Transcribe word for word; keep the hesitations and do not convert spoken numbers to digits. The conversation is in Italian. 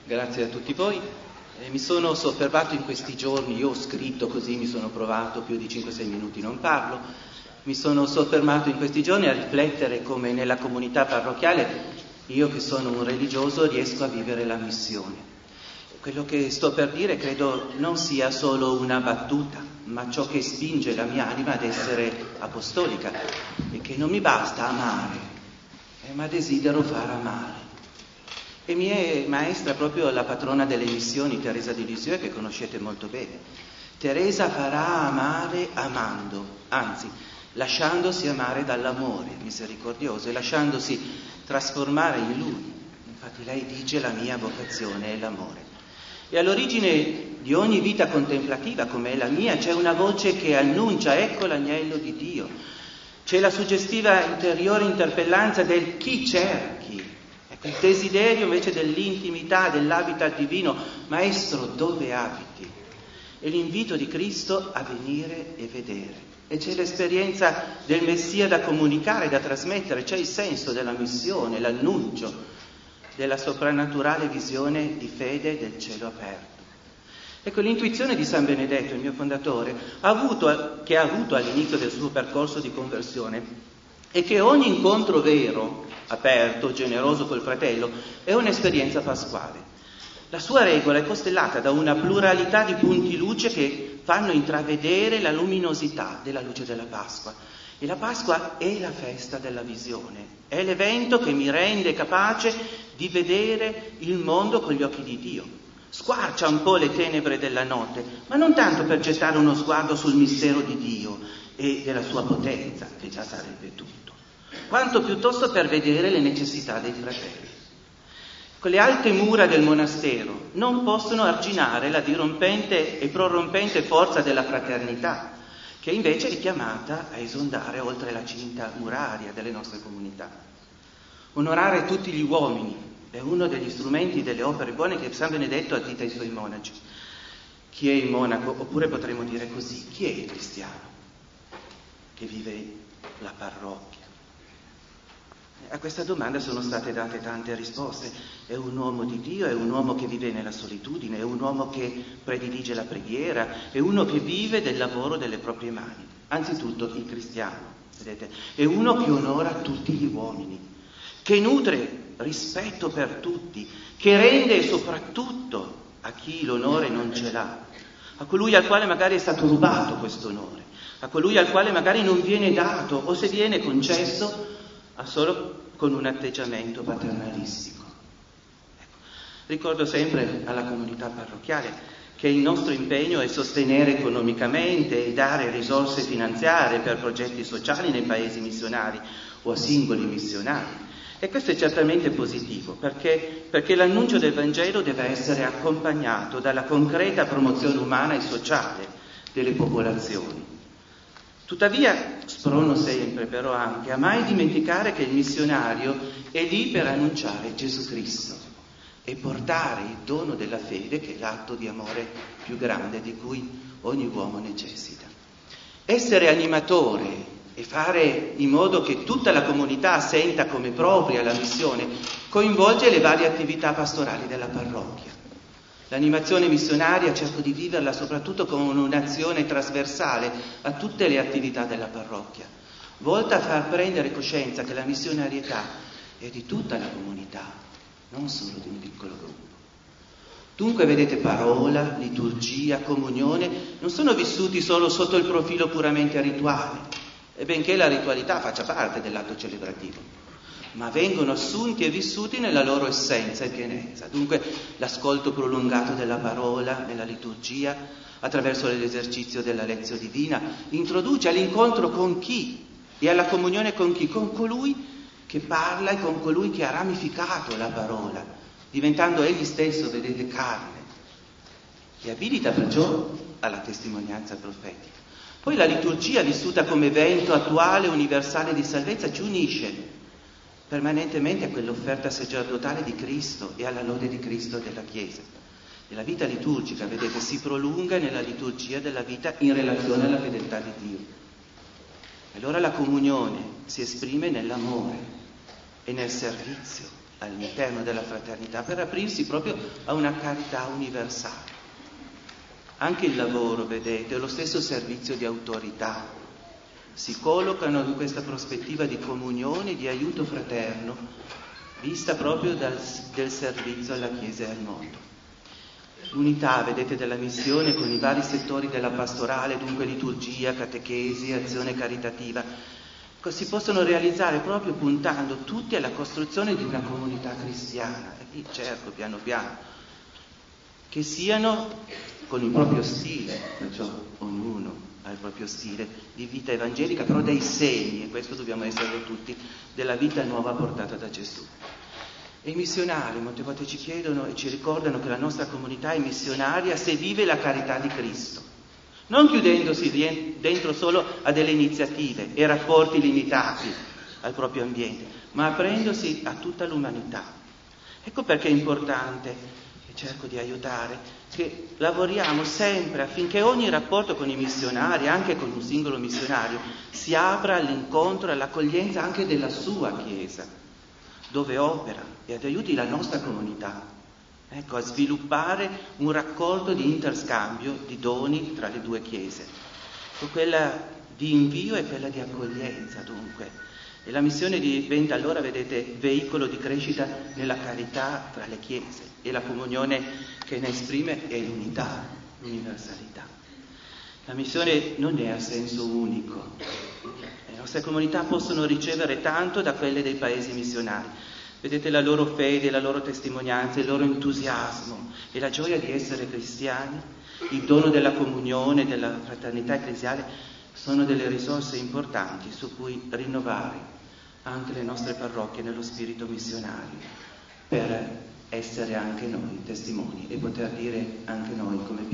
Grazie a tutti voi. Eh, mi sono soffermato in questi giorni, io ho scritto così, mi sono provato, più di cinque sei minuti non parlo, mi sono soffermato in questi giorni a riflettere come nella comunità parrocchiale io che sono un religioso riesco a vivere la missione. Quello che sto per dire credo non sia solo una battuta, ma ciò che spinge la mia anima ad essere apostolica e che non mi basta amare, eh, ma desidero far amare. E mi è maestra proprio la patrona delle missioni, Teresa di Lisieux, che conoscete molto bene. Teresa farà amare amando, anzi, lasciandosi amare dall'amore misericordioso e lasciandosi trasformare in Lui. Infatti lei dice: la mia vocazione è l'amore. E all'origine di ogni vita contemplativa come è la mia c'è una voce che annuncia: ecco l'agnello di Dio. C'è la suggestiva interiore interpellanza del chi cerchi. Ecco il desiderio invece dell'intimità, dell'habitat divino. Maestro, dove abiti? E l'invito di Cristo a venire e vedere. E c'è l'esperienza del Messia da comunicare, da trasmettere. C'è il senso della missione, l'annuncio della soprannaturale visione di fede del cielo aperto. Ecco, l'intuizione di San Benedetto, il mio fondatore, ha avuto, che ha avuto all'inizio del suo percorso di conversione, è che ogni incontro vero, aperto, generoso col fratello, è un'esperienza pasquale. La sua regola è costellata da una pluralità di punti luce che fanno intravedere la luminosità della luce della Pasqua. E la Pasqua è la festa della visione, è l'evento che mi rende capace di vedere il mondo con gli occhi di Dio. Squarcia un po' le tenebre della notte, ma non tanto per gettare uno sguardo sul mistero di Dio e della sua potenza, che già sarebbe tutto, quanto piuttosto per vedere le necessità dei fratelli. Con le alte mura del monastero non possono arginare la dirompente e prorompente forza della fraternità, che invece è chiamata a esondare oltre la cinta muraria delle nostre comunità. Onorare tutti gli uomini è uno degli strumenti delle opere buone che San Benedetto addita ai suoi monaci. Chi è il monaco? Oppure potremmo dire così: chi è il cristiano che vive la parrocchia? A questa domanda sono state date tante risposte. È un uomo di Dio, è un uomo che vive nella solitudine, è un uomo che predilige la preghiera, è uno che vive del lavoro delle proprie mani. Anzitutto il cristiano, vedete, è uno che onora tutti gli uomini, che nutre rispetto per tutti, che rende soprattutto a chi l'onore non ce l'ha, a colui al quale magari è stato rubato questo onore, a colui al quale magari non viene dato o se viene concesso a solo con un atteggiamento paternalistico. Ecco. Ricordo sempre alla comunità parrocchiale che il nostro impegno è sostenere economicamente e dare risorse finanziarie per progetti sociali nei paesi missionari o a singoli missionari. E questo è certamente positivo, perché, perché l'annuncio del Vangelo deve essere accompagnato dalla concreta promozione umana e sociale delle popolazioni. Tuttavia, sprono sempre però anche a mai dimenticare che il missionario è lì per annunciare Gesù Cristo e portare il dono della fede, che è l'atto di amore più grande di cui ogni uomo necessita. Essere animatore e fare in modo che tutta la comunità senta come propria la missione coinvolge le varie attività pastorali della parrocchia. L'animazione missionaria cerco di viverla soprattutto con un'azione trasversale a tutte le attività della parrocchia, volta a far prendere coscienza che la missionarietà è di tutta la comunità, non solo di un piccolo gruppo. Dunque, vedete, parola, liturgia, comunione non sono vissuti solo sotto il profilo puramente rituale, e benché la ritualità faccia parte dell'atto celebrativo, ma vengono assunti e vissuti nella loro essenza e pienezza. Dunque l'ascolto prolungato della parola nella liturgia, attraverso l'esercizio della lezione divina, introduce all'incontro con chi e alla comunione con chi? Con colui che parla e con colui che ha ramificato la parola, diventando egli stesso, vedete, carne, e abilita perciò alla testimonianza profetica. Poi la liturgia, vissuta come evento attuale, universale di salvezza, ci unisce permanentemente a quell'offerta sacerdotale di Cristo e alla lode di Cristo e della Chiesa. E la vita liturgica, vedete, si prolunga nella liturgia della vita in relazione alla fedeltà di Dio. Allora la comunione si esprime nell'amore e nel servizio all'interno della fraternità per aprirsi proprio a una carità universale. Anche il lavoro, vedete, è lo stesso servizio di autorità. Si collocano in questa prospettiva di comunione e di aiuto fraterno, vista proprio dal, del servizio alla Chiesa e al mondo. L'unità, vedete, della missione con i vari settori della pastorale, dunque liturgia, catechesi, azione caritativa, si possono realizzare proprio puntando tutti alla costruzione di una comunità cristiana, e certo, piano piano, che siano con il proprio stile, perciò ognuno ha il proprio stile di vita evangelica, però dei segni, e questo dobbiamo esserlo tutti, della vita nuova portata da Gesù. E i missionari molte volte ci chiedono e ci ricordano che la nostra comunità è missionaria se vive la carità di Cristo, non chiudendosi dentro solo a delle iniziative e rapporti limitati al proprio ambiente, ma aprendosi a tutta l'umanità. Ecco perché è importante, e cerco di aiutare, che lavoriamo sempre affinché ogni rapporto con i missionari, anche con un singolo missionario, si apra all'incontro, all'accoglienza anche della sua Chiesa, dove opera, e ad aiuti la nostra comunità. Ecco, a sviluppare un raccordo di interscambio di doni tra le due chiese, quella di invio e quella di accoglienza, dunque. E la missione diventa allora, vedete, veicolo di crescita nella carità tra le chiese, e la comunione che ne esprime è l'unità, l'universalità. La missione non è a senso unico. Le nostre comunità possono ricevere tanto da quelle dei paesi missionari. Vedete, la loro fede, la loro testimonianza, il loro entusiasmo e la gioia di essere cristiani, il dono della comunione, della fraternità ecclesiale, sono delle risorse importanti su cui rinnovare anche le nostre parrocchie nello spirito missionario, per essere anche noi testimoni e poter dire anche noi come